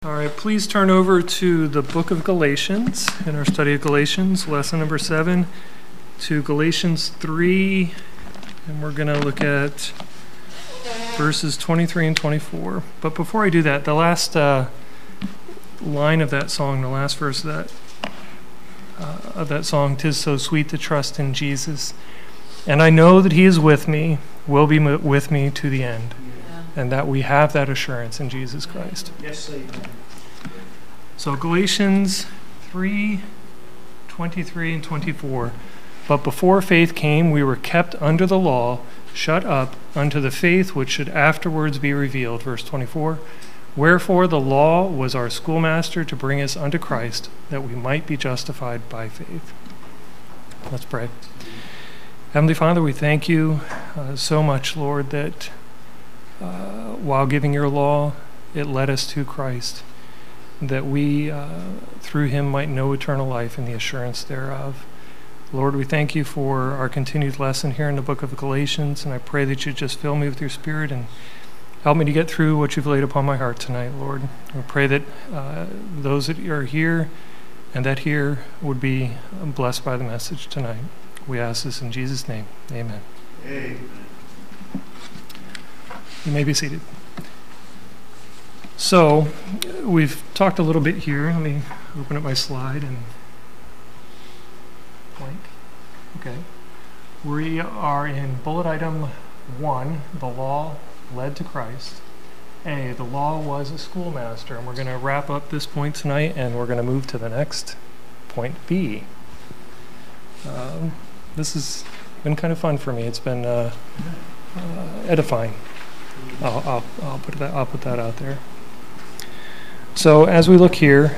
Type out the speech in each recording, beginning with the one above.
All right, please turn over to the book of Galatians in our study of Galatians, lesson number 7, to Galatians 3, and we're going to look at verses 23 and 24. But before I do that, the last line of that song, the last verse of that song, "'Tis so sweet to trust in Jesus, and I know that he is with me, will be with me to the end." And that we have that assurance in Jesus Christ. Yes, amen. So Galatians 3, 23 and 24. "But before faith came, we were kept under the law, shut up unto the faith which should afterwards be revealed." Verse 24. "Wherefore the law was our schoolmaster to bring us unto Christ, that we might be justified by faith." Let's pray. Heavenly Father, we thank you so much, Lord, that while giving your law, it led us to Christ, that we, through him, might know eternal life and the assurance thereof. Lord, we thank you for our continued lesson here in the book of Galatians, and I pray that you just fill me with your Spirit and help me to get through what you've laid upon my heart tonight, Lord. We pray that those that are here and that hear would be blessed by the message tonight. We ask this in Jesus' name. Amen. Amen. You may be seated. So, we've talked a little bit here. Let me open up my slide and blank. Okay. We are in bullet item 1, the law led to Christ. A, the law was a schoolmaster. And we're going to wrap up this point tonight, and we're going to move to the next point, B. This has been kind of fun for me. It's been edifying. I'll put that out there. So as we look here,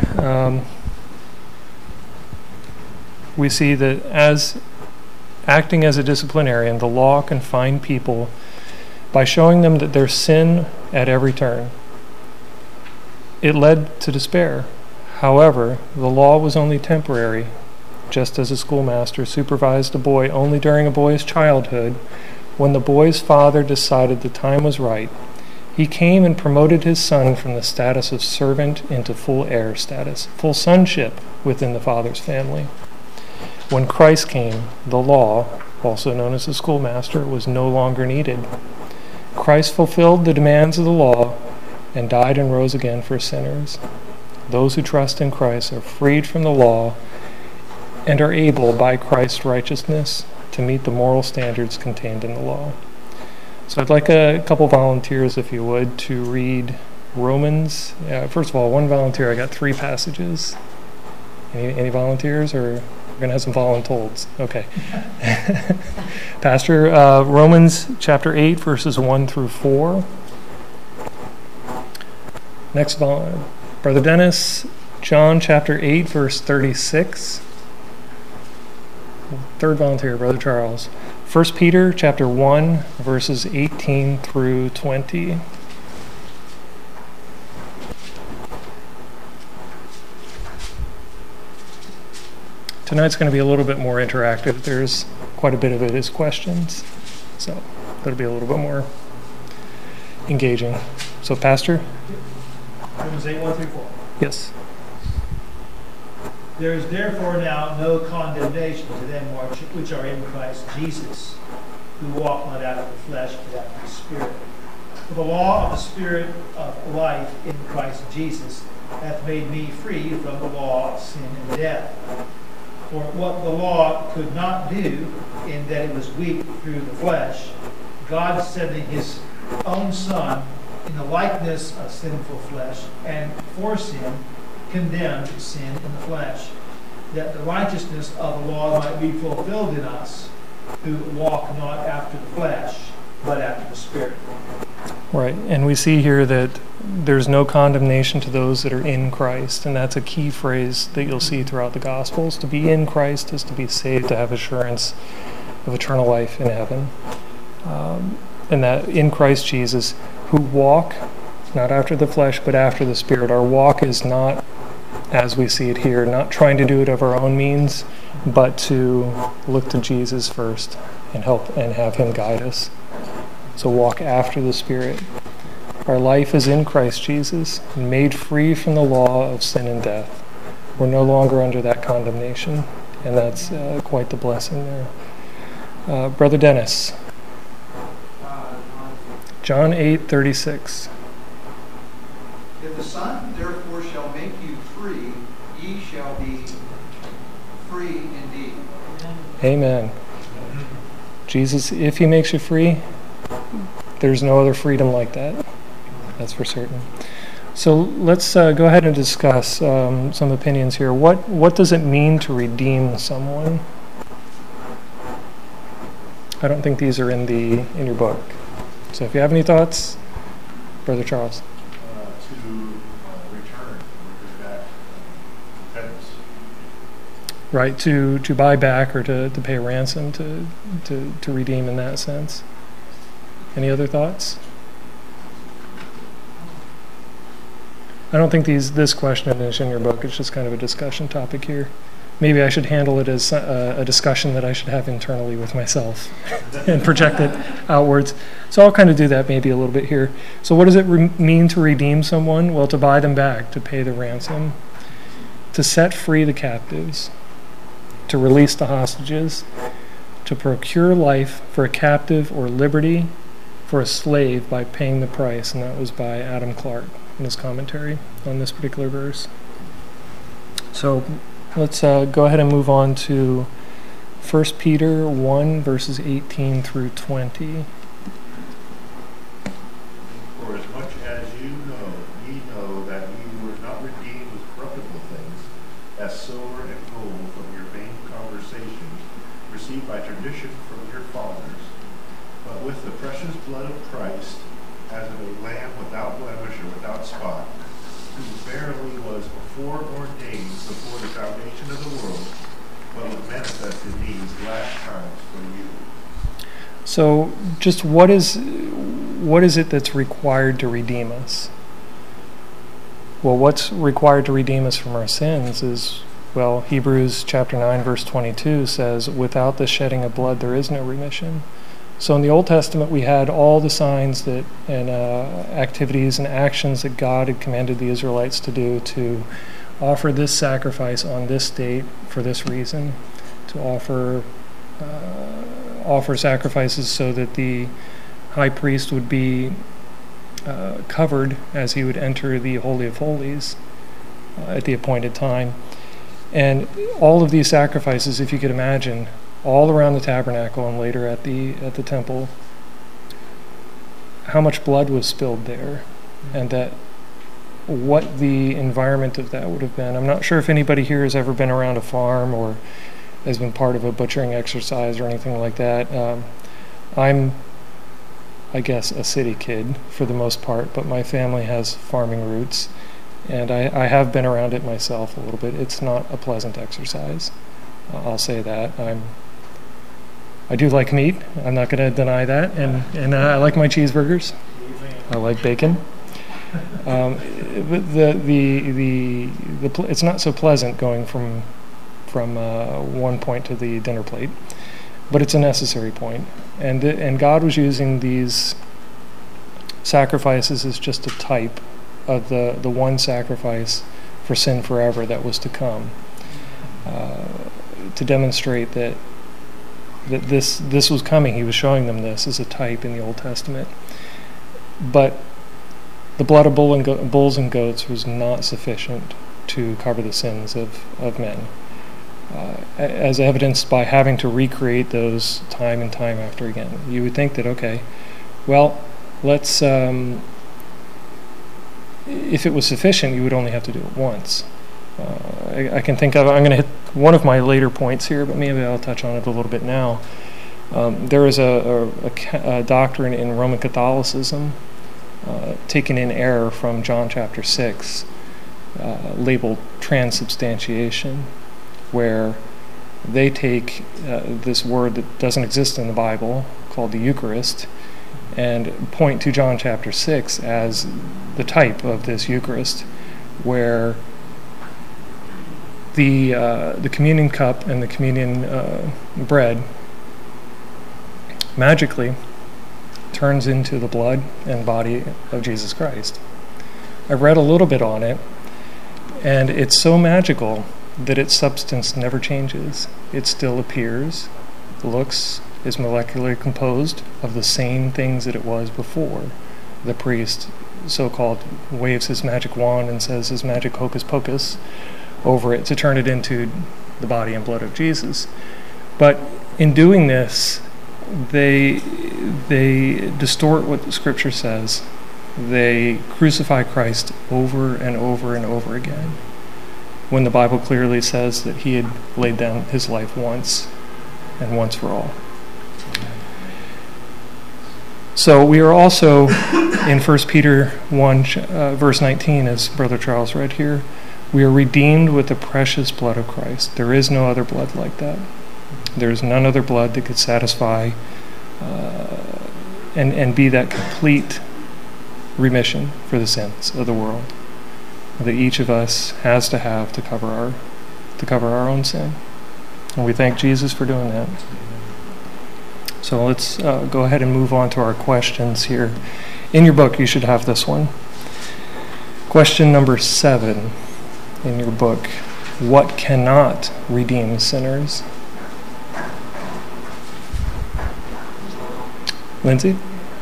we see that as acting as a disciplinarian, the law can find people by showing them that there's sin at every turn. It led to despair. However, the law was only temporary, just as a schoolmaster supervised a boy only during a boy's childhood. When the boy's father decided the time was right, he came and promoted his son from the status of servant into full heir status, full sonship within the father's family. When Christ came, the law, also known as the schoolmaster, was no longer needed. Christ fulfilled the demands of the law and died and rose again for sinners. Those who trust in Christ are freed from the law and are able, by Christ's righteousness, to meet the moral standards contained in the law. So I'd like a couple volunteers, if you would, to read Romans. First of all, one volunteer. I got 3 passages. Any volunteers, or we're going to have some volunteers? Okay. Pastor, Romans chapter 8, verses 1 through 4. Next, Brother Dennis, John chapter 8, verse 36. Third volunteer, Brother Charles. 1 Peter chapter 1, verses 18 through 20. Tonight's going to be a little bit more interactive. There's quite a bit of it is questions, so that'll be a little bit more engaging. So, Pastor? Romans 8, 1 through 4. Yes. "There is therefore now no condemnation to them which are in Christ Jesus, who walk not after the flesh, but after the Spirit. For the law of the Spirit of life in Christ Jesus hath made me free from the law of sin and death. For what the law could not do, in that it was weak through the flesh, God sending his own Son in the likeness of sinful flesh, and for sin condemned sin in the flesh, that the righteousness of the law might be fulfilled in us, who walk not after the flesh, but after the Spirit." Right, and we see here that there's no condemnation to those that are in Christ, and that's a key phrase that you'll see throughout the Gospels. To be in Christ is to be saved, to have assurance of eternal life in heaven. And that in Christ Jesus, who walk not after the flesh, but after the Spirit. Our walk is not, as we see it here, not trying to do it of our own means, but to look to Jesus first and help and have him guide us. So walk after the Spirit. Our life is in Christ Jesus, made free from the law of sin and death. We're no longer under that condemnation, and that's quite the blessing there. Brother Dennis. John 8:36. If the Son therefore shall make you free, ye shall be free indeed. Amen. Jesus, if he makes you free, there's no other freedom like that. That's for certain. So let's go ahead and discuss some opinions here. What does it mean to redeem someone? I don't think these are in your book. So if you have any thoughts, Brother Charles. To return back repentance. Right, to buy back or to pay a ransom, to redeem in that sense. Any other thoughts? I don't think this question is in your book. It's just kind of a discussion topic here. Maybe I should handle it as a discussion that I should have internally with myself and project it outwards. So I'll kind of do that maybe a little bit here. So what does it mean to redeem someone? Well, to buy them back, to pay the ransom, to set free the captives, to release the hostages, to procure life for a captive or liberty for a slave by paying the price. And that was by Adam Clark in his commentary on this particular verse. So let's go ahead and move on to 1 Peter 1, verses 18 through 20. For as much as ye know that ye were not redeemed with corruptible things, as silver and gold from your vain conversations, received by tradition from your fathers, but with the precious blood of Christ, as of a lamb without blemish or without spot, who verily was foreordained before the foundation of the world, but was manifested in these last times for you. So just what is it that's required to redeem us? Well, what's required to redeem us from our sins is, well, Hebrews chapter 9, verse 22 says, without the shedding of blood there is no remission. So in the Old Testament, we had all the signs that and activities and actions that God had commanded the Israelites to do, to offer this sacrifice on this date for this reason, to offer sacrifices so that the high priest would be covered as he would enter the Holy of Holies at the appointed time. And all of these sacrifices, if you could imagine, all around the tabernacle and later at the temple, how much blood was spilled there, and that what the environment of that would have been. I'm not sure if anybody here has ever been around a farm or has been part of a butchering exercise or anything like that. I'm, I guess, a city kid for the most part, but my family has farming roots, and I have been around it myself a little bit. It's not a pleasant exercise. I'll say that. I do like meat. I'm not going to deny that, and I like my cheeseburgers. I like bacon. But it's not so pleasant going from one point to the dinner plate, but it's a necessary point. And God was using these sacrifices as just a type of the one sacrifice for sin forever that was to come, to demonstrate that this was coming. He was showing them this as a type in the Old Testament. But the blood of bulls and goats was not sufficient to cover the sins of men, as evidenced by having to recreate those time and time after again. You would think that, okay, well, let's, if it was sufficient, you would only have to do it once. I can think of, I'm going to hit one of my later points here, but maybe I'll touch on it a little bit now. There is a doctrine in Roman Catholicism taken in error from John chapter 6, labeled transubstantiation, where they take this word that doesn't exist in the Bible, called the Eucharist, and point to John chapter 6 as the type of this Eucharist, where the communion cup and the communion bread magically turns into the blood and body of Jesus Christ. I read a little bit on it, and it's so magical that its substance never changes. It still appears, looks, is molecularly composed of the same things that it was before. The priest, so-called, waves his magic wand and says his magic hocus pocus over it to turn it into the body and blood of Jesus. But in doing this, they distort what the Scripture says. They crucify Christ over and over and over again, when the Bible clearly says that he had laid down his life once and once for all. So we are also in 1 Peter 1, verse 19, as Brother Charles read here, we are redeemed with the precious blood of Christ. There is no other blood like that. There is none other blood that could satisfy and be that complete remission for the sins of the world that each of us has to have to cover our own sin. And we thank Jesus for doing that. So let's go ahead and move on to our questions here. In your book, you should have this one. Question number 7 in your book. What cannot redeem sinners? Lindsay?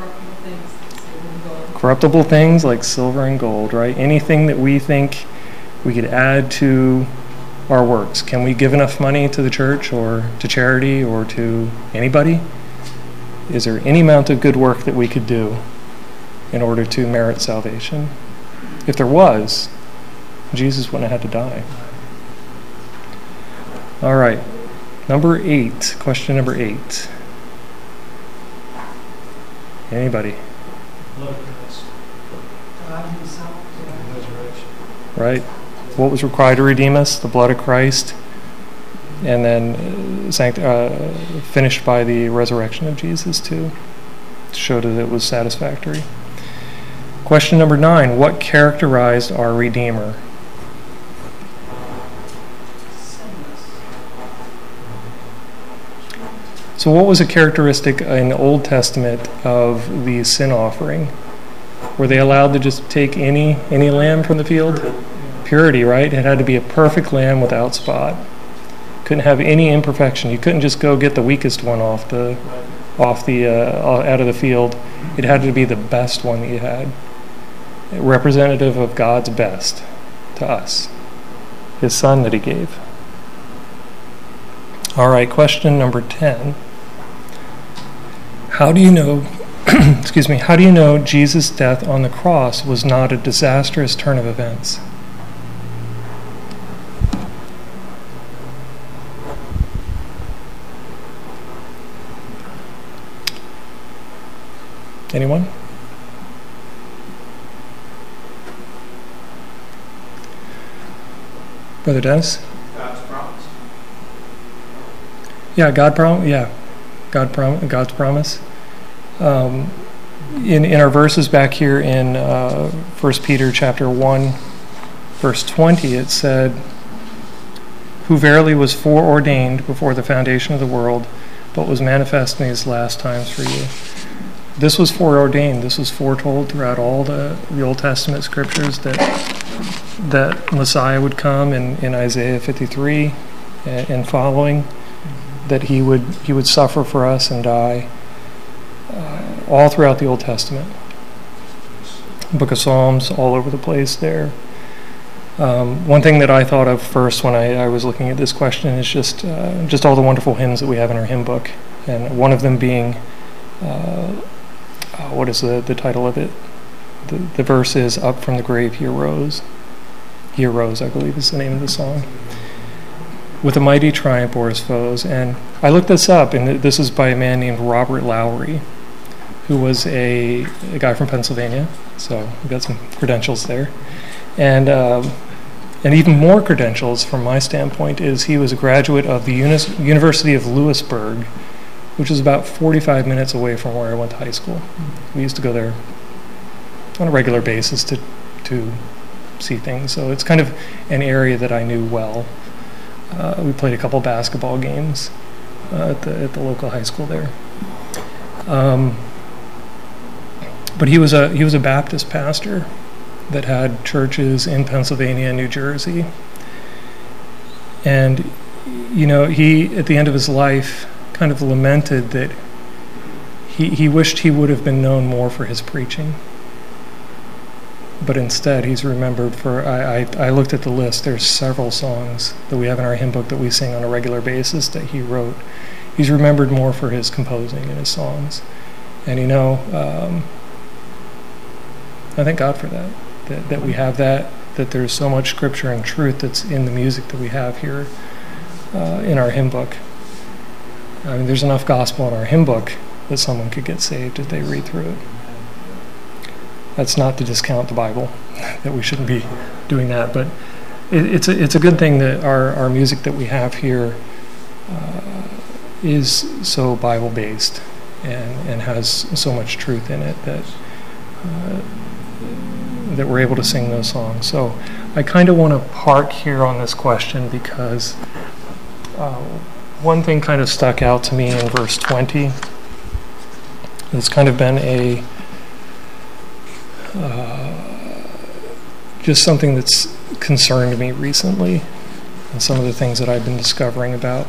Corruptible things like silver and gold, right? Anything that we think we could add to our works. Can we give enough money to the church or to charity or to anybody? Is there any amount of good work that we could do in order to merit salvation? If there was, Jesus wouldn't have had to die. All right. Number 8. Question number 8. Anybody? Blood of Christ. God himself. Resurrection. Right? What was required to redeem us? The blood of Christ. And then finished by the resurrection of Jesus too. To show that it was satisfactory. Question number 9. What characterized our Redeemer? So what was a characteristic in the Old Testament of the sin offering? Were they allowed to just take any lamb from the field? Purity, right? It had to be a perfect lamb without spot. Couldn't have any imperfection. You couldn't just go get the weakest one out of the field. It had to be the best one that you had. Representative of God's best to us. His Son that he gave. All right, question number 10. How do you know how do you know Jesus' death on the cross was not a disastrous turn of events? Anyone? Brother Dennis? God's promise. Yeah, God's promise. In our verses back here in 1 Peter chapter 1, verse 20, it said, who verily was foreordained before the foundation of the world, but was manifest in these last times for you. This was foreordained. This was foretold throughout all the Old Testament scriptures that Messiah would come in Isaiah 53 and following, that he would suffer for us and die, all throughout the Old Testament. Book of Psalms, all over the place there. One thing that I thought of first when I was looking at this question is just all the wonderful hymns that we have in our hymn book, and one of them being, what is the title of it? The verse is, up from the grave he arose. He arose, I believe is the name of the song. With a mighty triumph o'er his foes. And I looked this up, and this is by a man named Robert Lowry, who was a guy from Pennsylvania, so we've got some credentials there. And even more credentials from my standpoint is he was a graduate of the University of Lewisburg, which is about 45 minutes away from where I went to high school. We used to go there on a regular basis to see things, so it's kind of an area that I knew well. We played a couple basketball games at the local high school there. But he was a Baptist pastor that had churches in Pennsylvania and New Jersey. And, he, at the end of his life, kind of lamented that he wished he would have been known more for his preaching. But instead, he's remembered for, I looked at the list, there's several songs that we have in our hymn book that we sing on a regular basis that he wrote. He's remembered more for his composing and his songs. And I thank God for that we have that there's so much scripture and truth that's in the music that we have here in our hymn book. I mean, there's enough gospel in our hymn book that someone could get saved if they read through it. That's not to discount the Bible, that we shouldn't be doing that, but it's a good thing that our music that we have here is so Bible-based and has so much truth in it that we're able to sing those songs. So I kind of want to park here on this question because one thing kind of stuck out to me in verse 20. It's kind of been just something that's concerned me recently, and some of the things that I've been discovering about,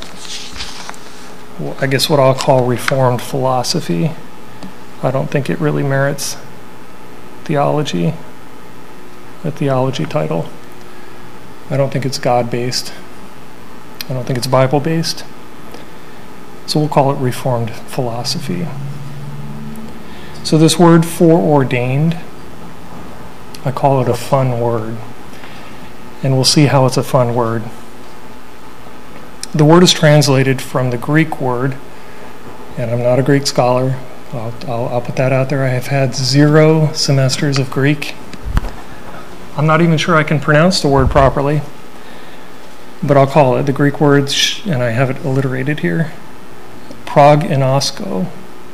I guess what I'll call Reformed philosophy. I don't think it really merits theology, a theology title. I don't think it's God-based. I don't think it's Bible-based. So we'll call it Reformed philosophy. So this word foreordained, I call it a fun word. And we'll see how it's a fun word. The word is translated from the Greek word, and I'm not a Greek scholar. I'll put that out there. I have had 0 semesters of Greek. I'm not even sure I can pronounce the word properly, but I'll call it the Greek word, and I have it alliterated here, prognosko,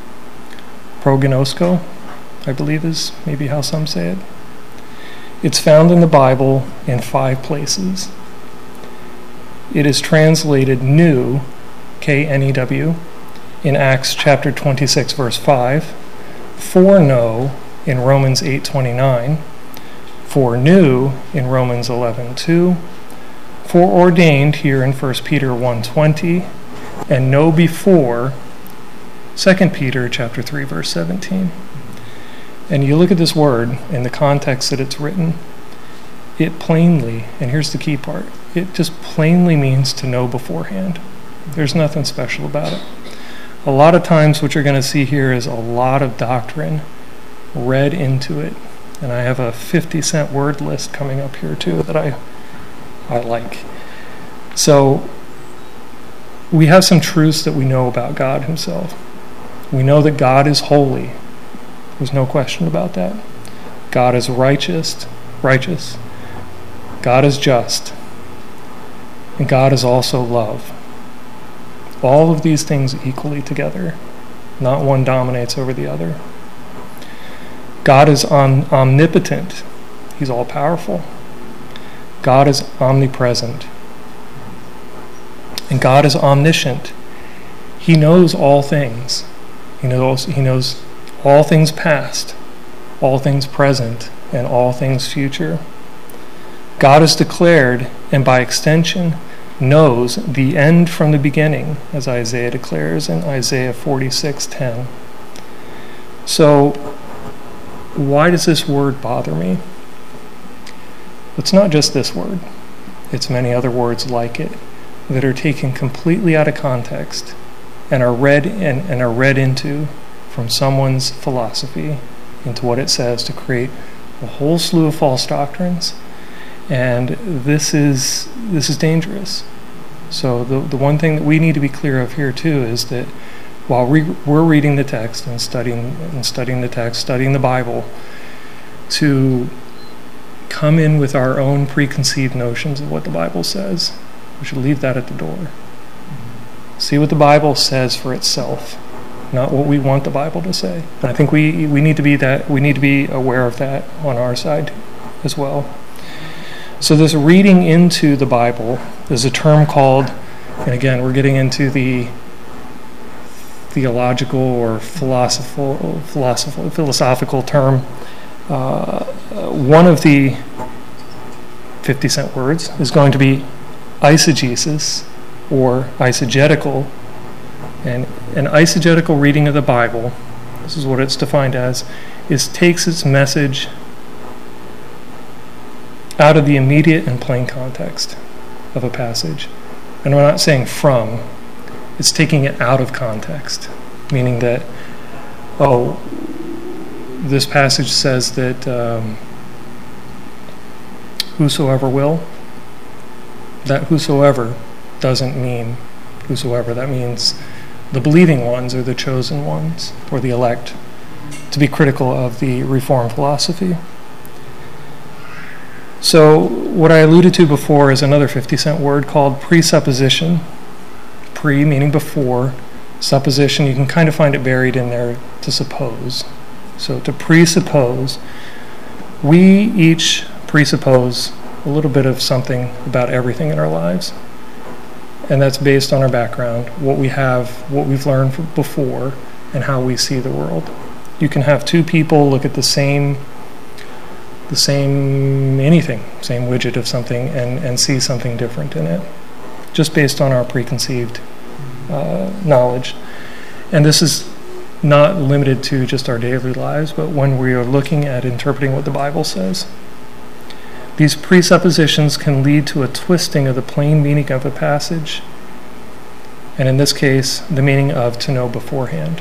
I believe is maybe how some say it. It's found in the Bible in 5 places. It is translated new, K-N-E-W, in Acts chapter 26, verse 5, foreknow in Romans 8:29, foreknew in Romans 11:2, foreordained here in 1 Peter 1:20, and know before 2 Peter chapter 3, verse 17. And you look at this word in the context that it's written, it plainly, and here's the key part, it just plainly means to know beforehand. There's nothing special about it. A lot of times what you're going to see here is a lot of doctrine read into it. And I have a 50-cent word list coming up here too that I like. So we have some truths that we know about God himself. We know that God is holy. There's no question about that. God is righteous. God is just. And God is also love. All of these things equally together. Not one dominates over the other. God is omnipotent. He's all-powerful. God is omnipresent. And God is omniscient. He knows all things. He knows all things past, all things present, and all things future. God is declared, and by extension, knows the end from the beginning, as Isaiah declares in Isaiah 46:10. So, why does this word bother me? It's not just this word. It's many other words like it that are taken completely out of context and are read into from someone's philosophy into what it says to create a whole slew of false doctrines. And this is dangerous. So the one thing that we need to be clear of here too is that while we're reading the text and studying the text, studying the Bible, to come in with our own preconceived notions of what the Bible says, we should leave that at the door. See what the Bible says for itself, not what we want the Bible to say. And I think we need to be aware of that on our side as well. So this reading into the Bible is a term called, and again we're getting into the theological or philosophical term. One of the 50-cent words is going to be eisegesis or eisegetical. And an eisegetical reading of the Bible, this is what it's defined as, takes its message out of the immediate and plain context of a passage. And we're not saying from, it's taking it out of context, meaning that, this passage says that whosoever will, that whosoever doesn't mean whosoever. That means the believing ones or the chosen ones or the elect, to be critical of the Reformed philosophy. So what I alluded to before is another 50-cent word called presupposition. Pre meaning before, supposition, you can kind of find it buried in there, to suppose. So to presuppose, we each presuppose a little bit of something about everything in our lives. And that's based on our background, what we have, what we've learned before, and how we see the world. You can have two people look at the same widget of something and see something different in it, just based on our preconceived knowledge. And this is not limited to just our daily lives, but when we are looking at interpreting what the Bible says. These presuppositions can lead to a twisting of the plain meaning of a passage, and in this case, the meaning of to know beforehand.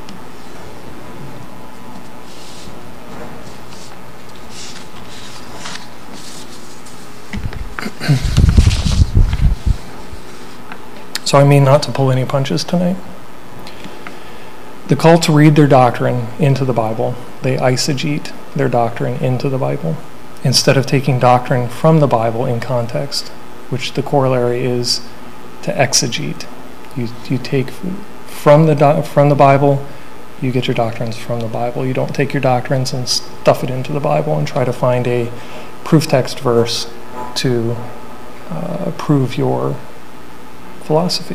So I mean not to pull any punches tonight. The cults read their doctrine into the Bible. They eisegete their doctrine into the Bible, instead of taking doctrine from the Bible in context, which the corollary is to exegete. You take from the Bible, you get your doctrines from the Bible. You don't take your doctrines and stuff it into the Bible and try to find a proof text verse to prove your philosophy.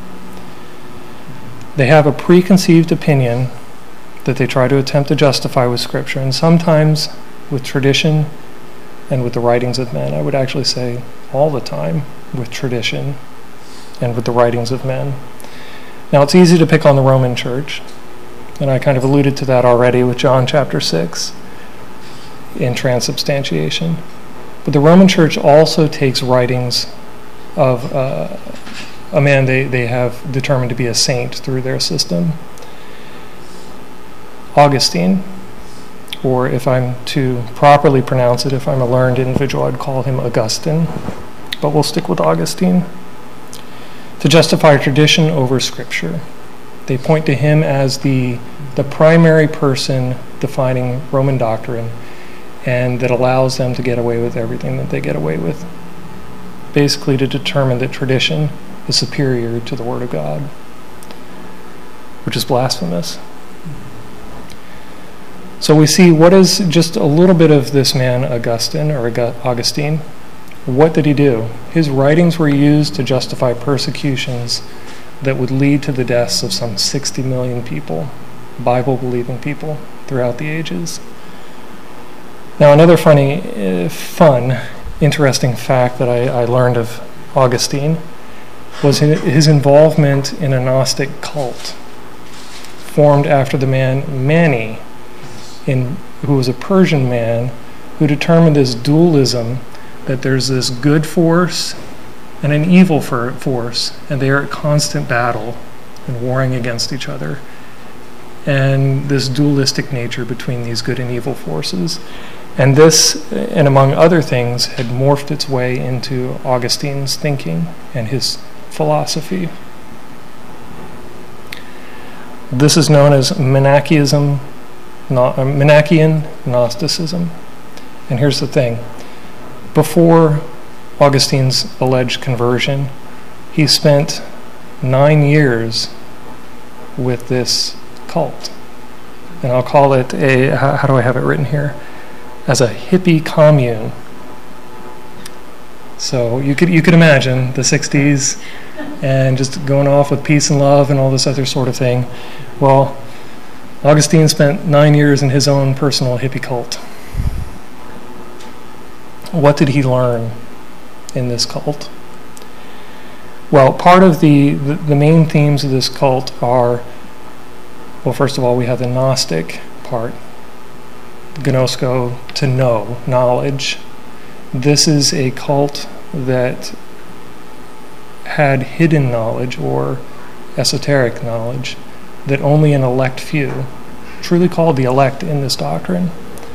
They have a preconceived opinion that they try to attempt to justify with Scripture, and sometimes with tradition and with the writings of men. I would actually say all the time with tradition and with the writings of men. Now, it's easy to pick on the Roman Church, and I kind of alluded to that already with John chapter 6 in transubstantiation. But the Roman Church also takes writings of a man they have determined to be a saint through their system. Augustine, or if I'm to properly pronounce it, if I'm a learned individual, I'd call him Augustine, but we'll stick with Augustine, to justify tradition over Scripture. They point to him as the primary person defining Roman doctrine, and that allows them to get away with everything that they get away with. Basically to determine that tradition is superior to the Word of God, which is blasphemous. So we see what is just a little bit of this man, Augustine. What did he do? His writings were used to justify persecutions that would lead to the deaths of some 60 million people, Bible-believing people, throughout the ages. Now, another interesting fact that I learned of Augustine was his involvement in a Gnostic cult formed after the man Mani, who was a Persian man who determined this dualism, that there's this good force and an evil force, and they are at constant battle and warring against each other. And this dualistic nature between these good and evil forces. And this, and among other things, had morphed its way into Augustine's thinking and his philosophy. This is known as Manichaean Gnosticism. And here's the thing. Before Augustine's alleged conversion, he spent 9 years with this cult. And I'll call it how do I have it written here? As a hippie commune. So you could imagine the 60s, and just going off with peace and love and all this other sort of thing. Well, Augustine spent 9 years in his own personal hippie cult. What did he learn in this cult? Well, part of the main themes of this cult are, well, first of all, we have the Gnostic part, gnosko, to know, knowledge. This is a cult that had hidden knowledge or esoteric knowledge that only an elect few, truly called the elect in this doctrine,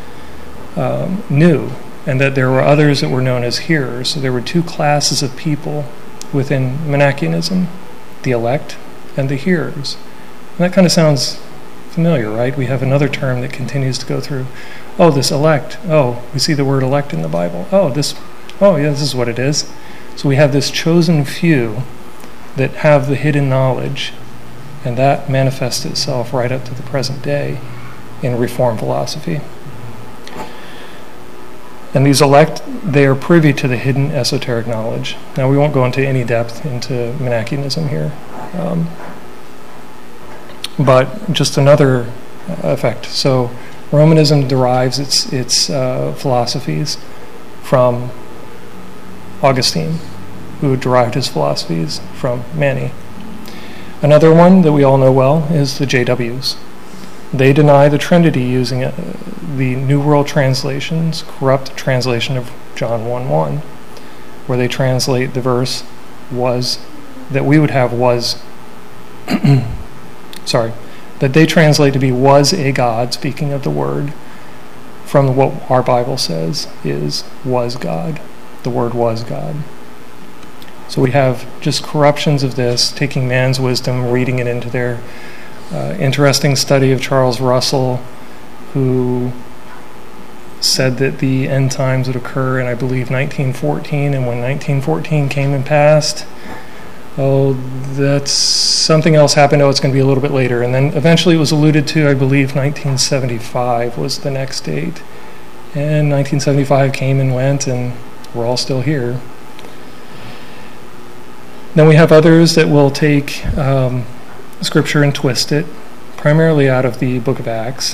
knew, and that there were others that were known as hearers. So there were two classes of people within Monachionism, the elect and the hearers. And that kind of sounds familiar, right? We have another term that continues to go through. Oh, this elect. Oh, we see the word elect in the Bible. Oh, this is what it is. So we have this chosen few that have the hidden knowledge, and that manifests itself right up to the present day in Reformed philosophy. And these elect, they are privy to the hidden esoteric knowledge. Now, we won't go into any depth into Monachionism here, but just another effect. So Romanism derives its philosophies from Augustine, who derived his philosophies from Mani. Another one that we all know well is the JWs. They deny the Trinity using the New World Translation's corrupt translation of John 1:1, where they translate the verse was, that we would have was, that they translate to be was a God, speaking of the Word, from what our Bible says is was God. The Word was God. So we have just corruptions of this, taking man's wisdom, reading it into their interesting study of Charles Russell, who said that the end times would occur in, I believe, 1914, and when 1914 came and passed, that's something else happened. It's going to be a little bit later. And then eventually it was alluded to, I believe, 1975 was the next date. And 1975 came and went, and we're all still here. Then we have others that will take Scripture and twist it, primarily out of the book of Acts.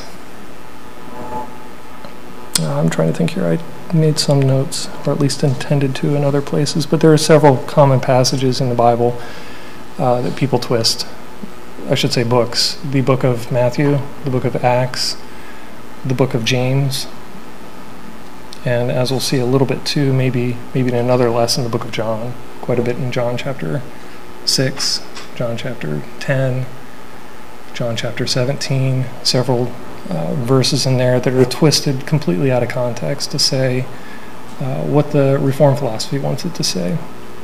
I'm trying to think here. I made some notes, or at least intended to in other places, but there are several common passages in the Bible that people twist. I should say books. The book of Matthew, the book of Acts, the book of James, and as we'll see a little bit too, maybe in another lesson, the book of John, quite a bit in John chapter 6, John chapter 10, John chapter 17, several verses in there that are twisted completely out of context to say what the Reformed philosophy wants it to say.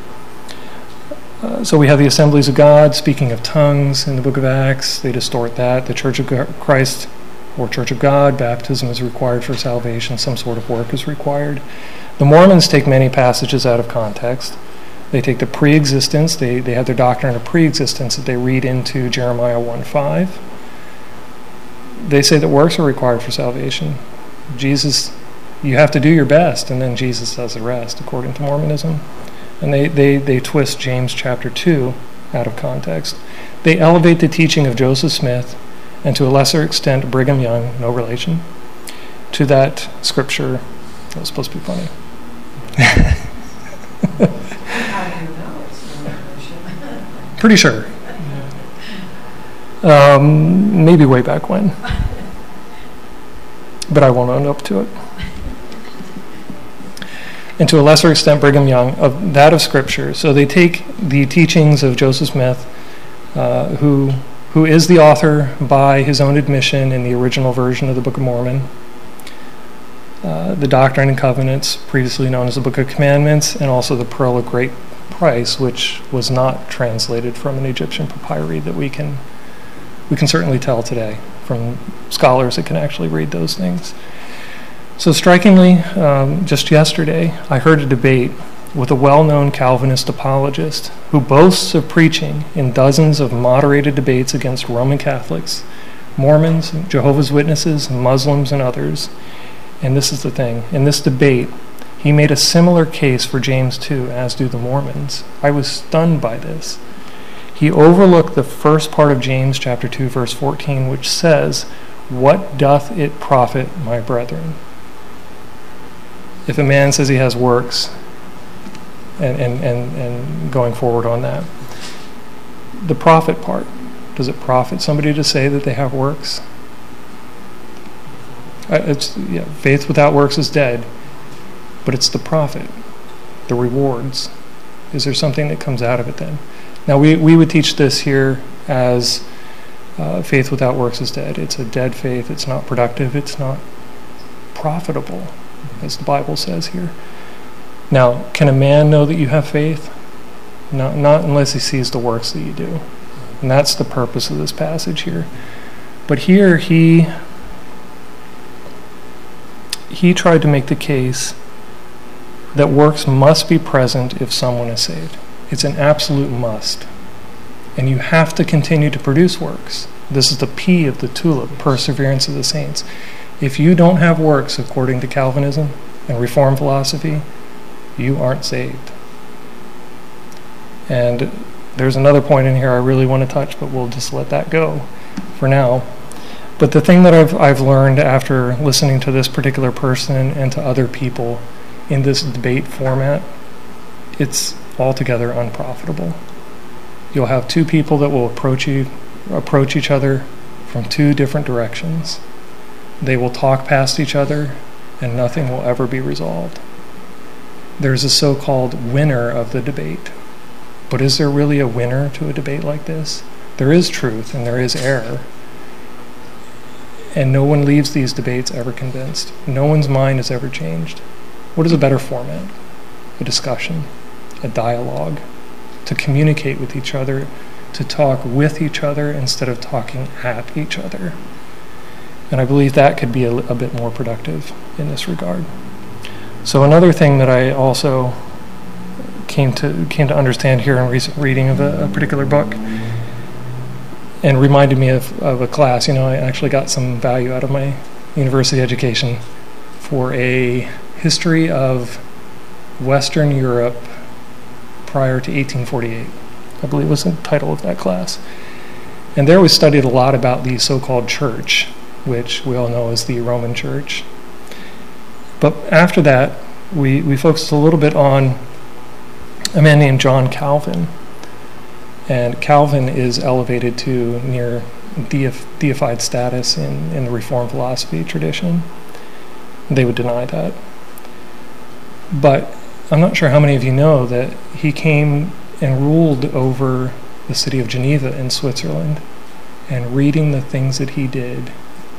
So we have the Assemblies of God, speaking of tongues in the book of Acts. They distort that. The Church of Christ or Church of God, baptism is required for salvation. Some sort of work is required. The Mormons take many passages out of context. They take the pre-existence. They have their doctrine of pre-existence that they read into Jeremiah 1:5. They say that works are required for salvation. Jesus, you have to do your best, and then Jesus does the rest, according to Mormonism. And they twist James chapter 2 out of context. They elevate the teaching of Joseph Smith, and to a lesser extent Brigham Young, no relation, to that scripture. That was supposed to be funny. How do you know it's no relation? Pretty sure. Maybe way back when. But I won't own up to it. And to a lesser extent, Brigham Young, of that of Scripture. So they take the teachings of Joseph Smith, who is the author by his own admission in the original version of the Book of Mormon, the Doctrine and Covenants, previously known as the Book of Commandments, and also the Pearl of Great Price, which was not translated from an Egyptian papyri that we can certainly tell today from scholars that can actually read those things. So strikingly, just yesterday, I heard a debate with a well-known Calvinist apologist who boasts of preaching in dozens of moderated debates against Roman Catholics, Mormons, Jehovah's Witnesses, Muslims, and others. And this is the thing. In this debate, He made a similar case for James 2, as do the Mormons. I was stunned by this. He overlooked the first part of James chapter 2, verse 14, which says, "What doth it profit, my brethren?" If a man says he has works, and going forward on that. The profit part. Does it profit somebody to say that they have works? Faith without works is dead. But it's the profit, the rewards. Is there something that comes out of it then? Now we would teach this here as faith without works is dead. It's a dead faith. It's not productive. It's not profitable, as the Bible says here. Now, can a man know that you have faith? Not unless he sees the works that you do. And that's the purpose of this passage here. But here he tried to make the case that works must be present if someone is saved. It's an absolute must. And you have to continue to produce works. This is the P of the tulip, perseverance of the saints. If you don't have works according to Calvinism and Reformed philosophy, you aren't saved. And there's another point in here I really want to touch, but we'll just let that go for now. But the thing that I've learned after listening to this particular person and to other people in this debate format, it's altogether unprofitable. You'll have two people that will approach each other from two different directions. They will talk past each other, and nothing will ever be resolved. There's a so-called winner of the debate. But is there really a winner to a debate like this? There is truth and there is error. And no one leaves these debates ever convinced. No one's mind is ever changed. What is a better format? A discussion, a dialogue, to communicate with each other, to talk with each other instead of talking at each other. And I believe that could be a bit more productive in this regard. So another thing that I also came to understand here in recent reading of a particular book, and reminded me of a class. I actually got some value out of my university education for a history of Western Europe prior to 1848. I believe was the title of that class. And there we studied a lot about the so-called church, which we all know is the Roman Church. But after that, we focused a little bit on a man named John Calvin. And Calvin is elevated to near deified status in the Reformed philosophy tradition. They would deny that. But I'm not sure how many of you know that he came and ruled over the city of Geneva in Switzerland. And reading the things that he did,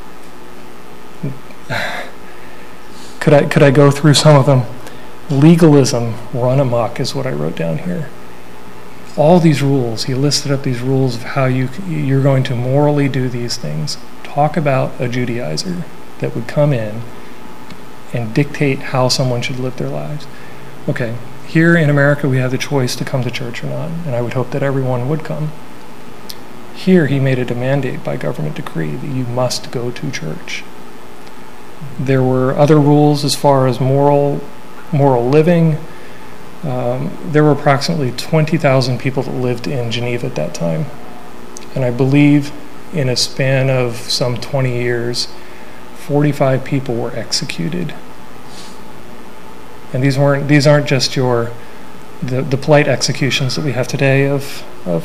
could I go through some of them? Legalism run amok is what I wrote down here. All these rules, he listed up these rules of how you're going to morally do these things. Talk about a Judaizer that would come in and dictate how someone should live their lives. Okay, here in America we have the choice to come to church or not, and I would hope that everyone would come. Here he made it a mandate by government decree that you must go to church. There were other rules as far as moral living. There were approximately 20,000 people that lived in Geneva at that time. And I believe in a span of some 20 years, 45 people were executed. And these aren't just the polite executions that we have today of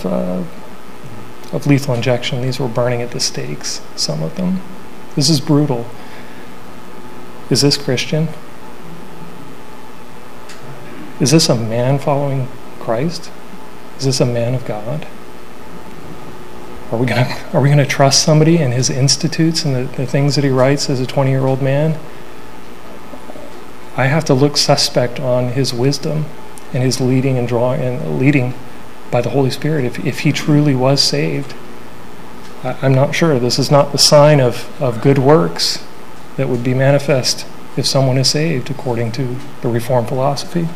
lethal injection. These were burning at the stakes, some of them. This is brutal. Is this Christian? Is this a man following Christ? Is this a man of God? Are we gonna trust somebody and his institutes and the things that he writes as a 20-year-old man? I have to look suspect on his wisdom and his leading and leading by the Holy Spirit. If he truly was saved, I'm not sure. This is not the sign of good works that would be manifest if someone is saved according to the Reformed philosophy.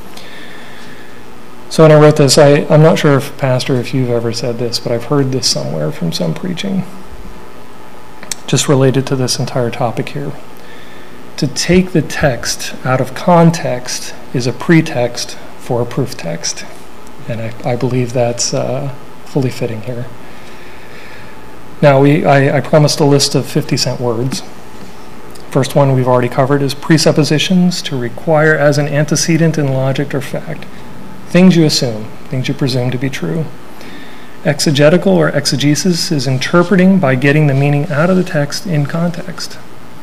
So when I wrote this, I'm not sure if you've ever said this, but I've heard this somewhere from some preaching, just related to this entire topic here. to take the text out of context is a pretext for a proof text. And I believe that's fully fitting here. Now, I promised a list of 50-cent words. First one we've already covered is presuppositions, to require as an antecedent in logic or fact. Things you assume, things you presume to be true. Exegetical or exegesis is interpreting by getting the meaning out of the text in context.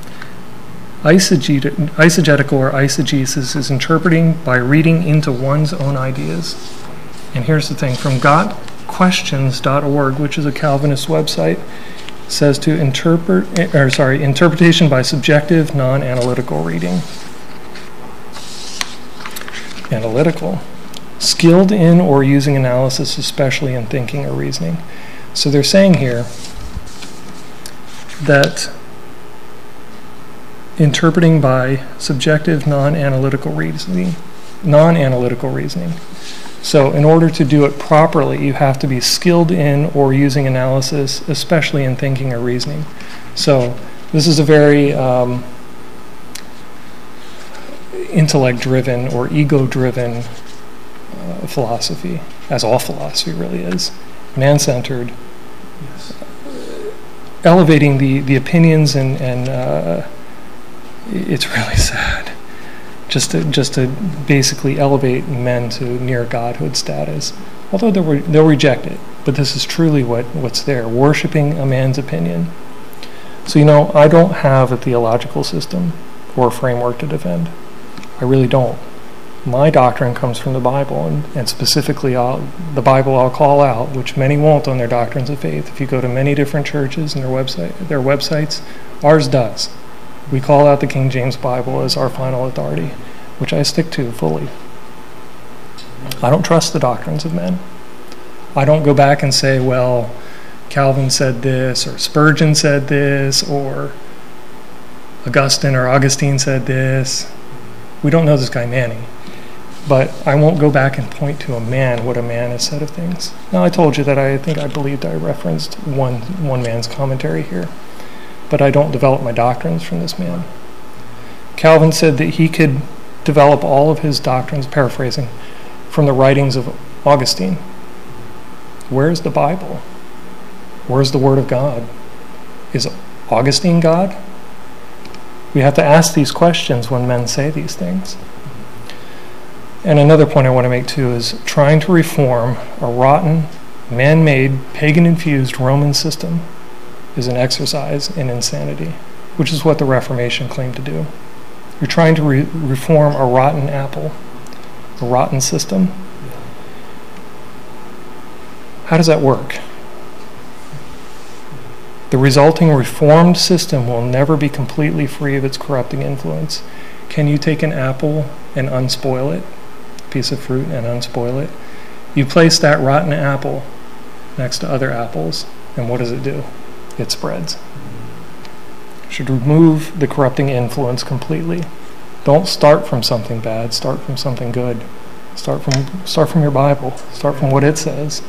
Eisegetical or eisegesis is interpreting by reading into one's own ideas. And here's the thing, from gotquestions.org, which is a Calvinist website, says to interpretation by subjective, non-analytical reading. Analytical. Skilled in or using analysis, especially in thinking or reasoning. So they're saying here that interpreting by subjective, non-analytical reasoning. So in order to do it properly, you have to be skilled in or using analysis, especially in thinking or reasoning. So this is a very intellect-driven or ego-driven philosophy, as all philosophy really is. Man-centered, elevating the opinions and it's really sad. Just to basically elevate men to near godhood status. Although they'll reject it, but this is truly what's there, worshiping a man's opinion. So, I don't have a theological system or a framework to defend. I really don't. My doctrine comes from the Bible, and specifically the Bible I'll call out, which many won't on their doctrines of faith. If you go to many different churches and their websites, ours does. We call out the King James Bible as our final authority, which I stick to fully. I don't trust the doctrines of men. I don't go back and say, well, Calvin said this, or Spurgeon said this, or Augustine said this. We don't know this guy Manny. But I won't go back and point to a man what a man has said of things. Now, I told you that I believed I referenced one man's commentary here. But I don't develop my doctrines from this man. Calvin said that he could develop all of his doctrines, paraphrasing, from the writings of Augustine. Where's the Bible? Where's the Word of God? Is Augustine God? We have to ask these questions when men say these things. And another point I want to make too is trying to reform a rotten, man-made, pagan-infused Roman system is an exercise in insanity, which is what the Reformation claimed to do. You're trying to reform a rotten apple, a rotten system. How does that work? The resulting reformed system will never be completely free of its corrupting influence. Can you take an apple and unspoil it, a piece of fruit and unspoil it? You place that rotten apple next to other apples, and what does it do? It spreads. Should remove the corrupting influence completely. Don't start from something bad, start from something good. Start from your Bible. Start from what it says.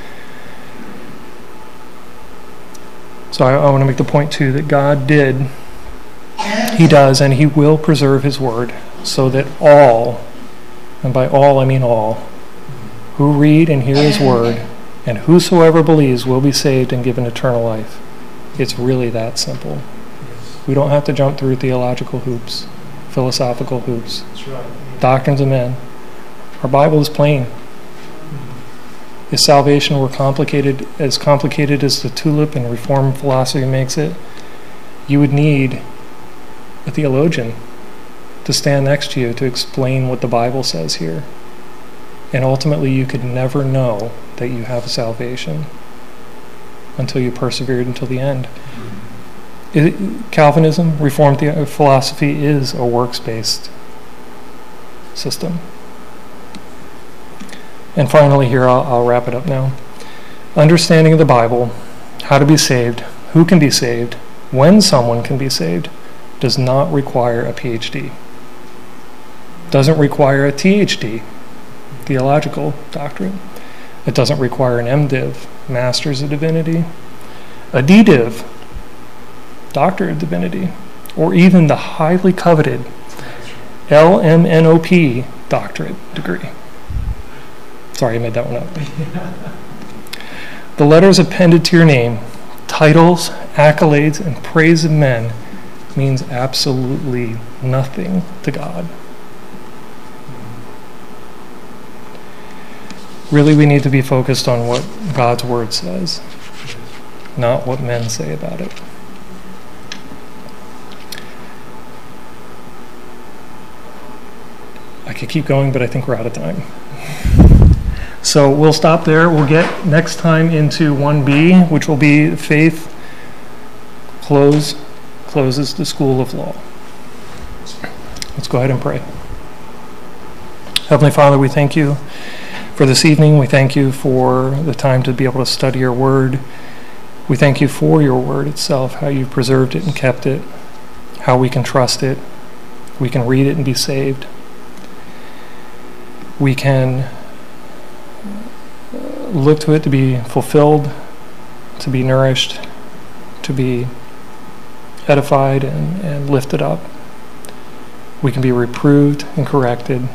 So I want to make the point too that God did, He does, and He will preserve His word so that all, and by all I mean all, who read and hear His word, and whosoever believes will be saved and given eternal life. It's really that simple. We don't have to jump through theological hoops, philosophical hoops, That's right. doctrines of men. Our Bible is plain. If salvation were complicated as the tulip and Reformed philosophy makes it, you would need a theologian to stand next to you to explain what the Bible says here. And ultimately, you could never know that you have a salvation until you persevered until the end. Calvinism, Reformed philosophy, is a works-based system. And finally here, I'll wrap it up now. Understanding of the Bible, how to be saved, who can be saved, when someone can be saved, does not require a PhD. Doesn't require a THD, theological doctorate. It doesn't require an MDiv, Master's of Divinity, a DDiv, Doctorate of Divinity. or even the highly coveted LMNOP doctorate degree. Sorry, I made that one up. The letters appended to your name, titles, accolades, and praise of men, means absolutely nothing to God. Really, we need to be focused on what God's word says, not what men say about it. I could keep going, but I think we're out of time. So we'll stop there. We'll get next time into 1B, which will be faith closes the school of law. Let's go ahead and pray. Heavenly Father, we thank you for this evening. We thank you for the time to be able to study your word. We thank you for your word itself, how you've preserved it and kept it, how we can trust it, we can read it and be saved. We can look to it to be fulfilled, to be nourished, to be edified and lifted up. We can be reproved and corrected.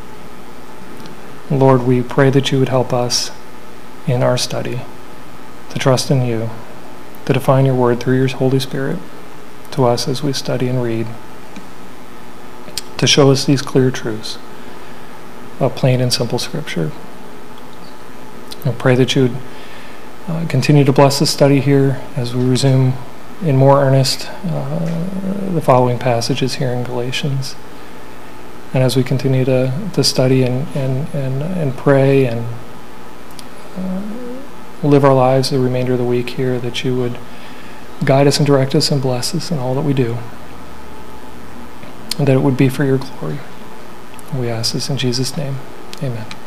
Lord, we pray that you would help us in our study to trust in you, to define your word through your Holy Spirit to us as we study and read, to show us these clear truths of plain and simple Scripture. I pray that you would continue to bless the study here as we resume in more earnest the following passages here in Galatians. And as we continue to study and pray and live our lives the remainder of the week here, that you would guide us and direct us and bless us in all that we do, and that it would be for your glory. We ask this in Jesus' name. Amen.